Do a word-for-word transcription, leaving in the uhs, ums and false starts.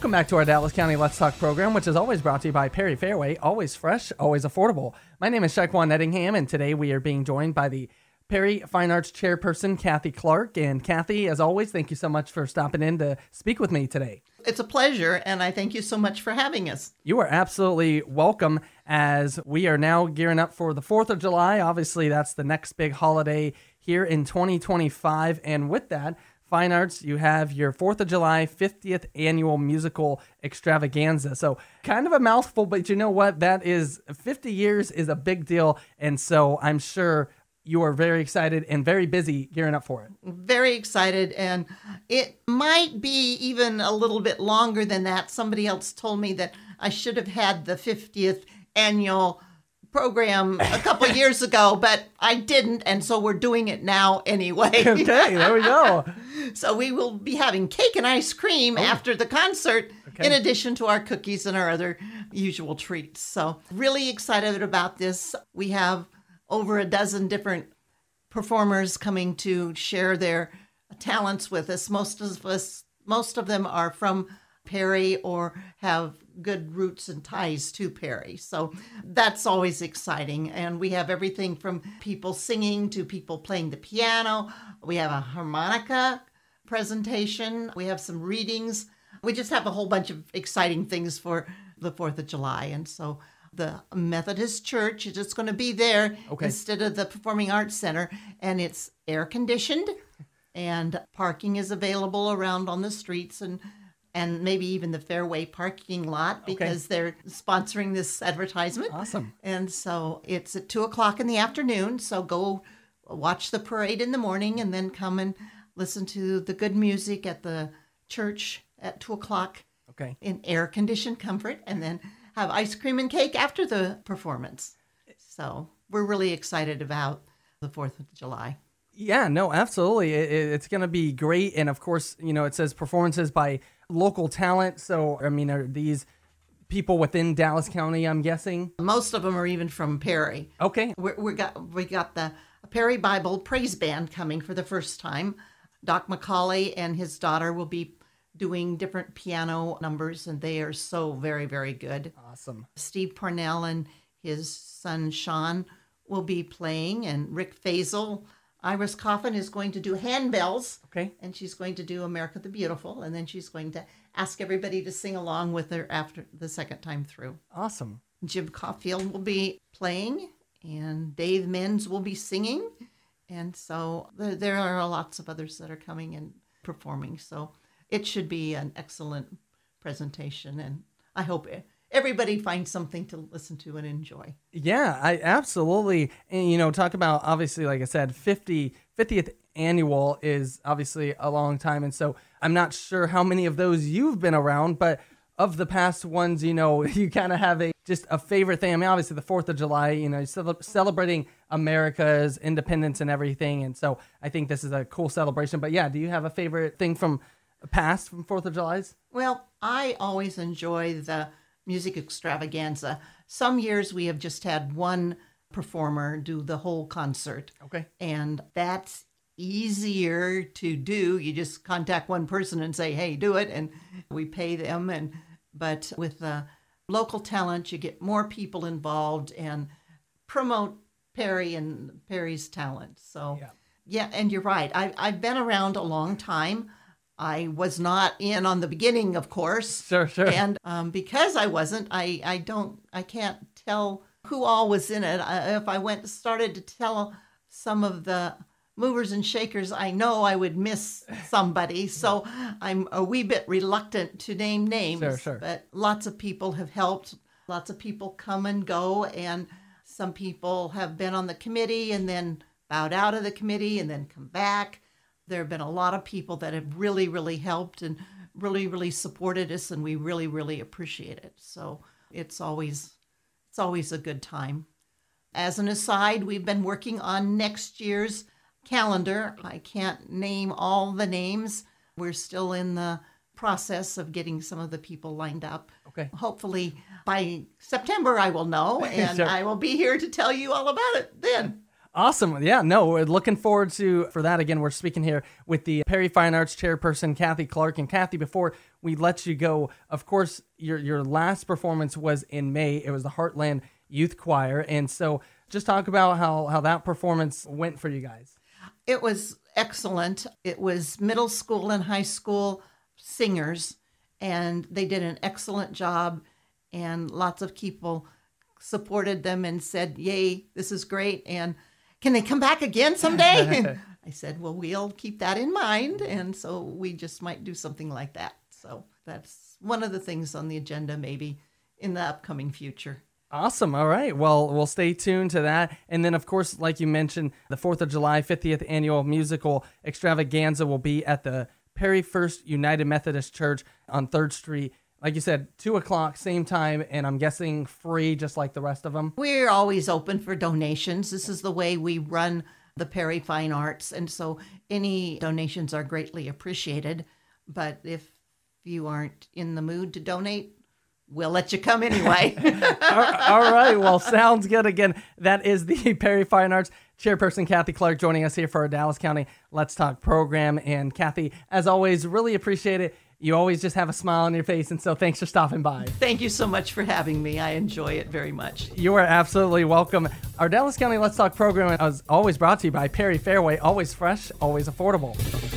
Welcome back to our Dallas County Let's Talk program, which is always brought to you by Perry Fairway, always fresh, always affordable. My name is Shaquan Nettingham, and today we are being joined by the Perry Fine Arts Chairperson, Kathy Clark. And Kathy, as always, thank you so much for stopping in to speak with me today. It's a pleasure, and I thank you so much for having us. You are absolutely welcome, as we are now gearing up for the fourth of July. Obviously, that's the next big holiday here in twenty twenty-five, and with that, Fine Arts, you have your fourth of July fiftieth Annual Musical Extravaganza. So kind of a mouthful, but you know what? That is, fifty years is a big deal, and so I'm sure you are very excited and very busy gearing up for it. Very excited, and it might be even a little bit longer than that. Somebody else told me that I should have had the fiftieth annual program a couple years ago, but I didn't, and so we're doing it now anyway. Okay, there we go. So we will be having cake and ice cream oh. after the concert, okay. in addition to our cookies and our other usual treats. So really excited about this. We have over a dozen different performers coming to share their talents with us. Most of us, most of them are from Perry or have good roots and ties to Perry. So that's always exciting. And we have everything from people singing to people playing the piano. We have a harmonica presentation. We have some readings. We just have a whole bunch of exciting things for the fourth of July. And so the Methodist Church is just going to be there okay. instead of the Performing Arts Center, and it's air conditioned, and parking is available around on the streets and and maybe even the Fairway parking lot because okay. they're sponsoring this advertisement. Awesome. And so it's at two o'clock in the afternoon. So go watch the parade in the morning and then come and listen to the good music at the church at two o'clock okay. in air conditioned comfort, and then have ice cream and cake after the performance. So we're really excited about the fourth of July. Yeah, no, absolutely. It, it, it's going to be great. And of course, you know, it says performances by local talent. So, I mean, are these people within Dallas County, I'm guessing? Most of them are even from Perry. Okay. We're, we got we got the Perry Bible Praise Band coming for the first time. Doc McCauley and his daughter will be doing different piano numbers, and they are so very, very good. Awesome. Steve Parnell and his son Sean will be playing, and Rick Faisal. Iris Coffin is going to do handbells, okay, and she's going to do America the Beautiful, and then she's going to ask everybody to sing along with her after the second time through. Awesome. Jim Caulfield will be playing, and Dave Menz will be singing, and so there, there are lots of others that are coming and performing, so it should be an excellent presentation, and I hope it, everybody finds something to listen to and enjoy. Yeah, I absolutely. And, you know, talk about, obviously, like I said, fifty, fiftieth annual is obviously a long time. And so I'm not sure how many of those you've been around, but of the past ones, you know, you kind of have a just a favorite thing. I mean, obviously the fourth of July, you know, cel- celebrating America's independence and everything. And so I think this is a cool celebration. But yeah, do you have a favorite thing from past from fourth of July's? Well, I always enjoy the music extravaganza. Some years we have just had one performer do the whole concert. Okay. And that's easier to do. You just contact one person and say, hey, do it. And we pay them. And but with the local talent, you get more people involved and promote Perry and Perry's talent. So, yeah, yeah and you're right. I, I've been around a long time. I was not in on the beginning, of course. Sure, sure. And um, because I wasn't, I, I don't, I can't tell who all was in it. I, if I went started to tell some of the movers and shakers, I know I would miss somebody. So I'm a wee bit reluctant to name names. Sure, sure. But lots of people have helped. Lots of people come and go. And some people have been on the committee and then bowed out of the committee and then come back. There have been a lot of people that have really, really helped and really, really supported us, and we really, really appreciate it. So it's always, it's always a good time. As an aside, we've been working on next year's calendar. I can't name all the names. We're still in the process of getting some of the people lined up. Okay. Hopefully by September I will know, and Sure. I will be here to tell you all about it then. Awesome. Yeah, no, we're looking forward to for that. Again, we're speaking here with the Perry Fine Arts chairperson, Kathy Clark. And Kathy, before we let you go, of course, your your last performance was in May. It was the Heartland Youth Choir. And so just talk about how, how that performance went for you guys. It was excellent. It was middle school and high school singers, and they did an excellent job. And lots of people supported them and said, yay, this is great. And can they come back again someday? I said, well, we'll keep that in mind. And so we just might do something like that. So that's one of the things on the agenda maybe in the upcoming future. Awesome. All right. Well, we'll stay tuned to that. And then, of course, like you mentioned, the fourth of July fiftieth Annual Musical Extravaganza will be at the Perry First United Methodist Church on third Street. Like you said, two o'clock, same time, and I'm guessing free, just like the rest of them. We're always open for donations. This is the way we run the Perry Fine Arts, and so any donations are greatly appreciated. But if you aren't in the mood to donate, we'll let you come anyway. All right. Well, sounds good. Again, that is the Perry Fine Arts chairperson, Kathy Clark, joining us here for our Dallas County Let's Talk program. And Kathy, as always, really appreciate it. You always just have a smile on your face, and so thanks for stopping by. Thank you so much for having me. I enjoy it very much. You are absolutely welcome. Our Dallas County Let's Talk program is always brought to you by Perry Fairway. Always fresh, always affordable.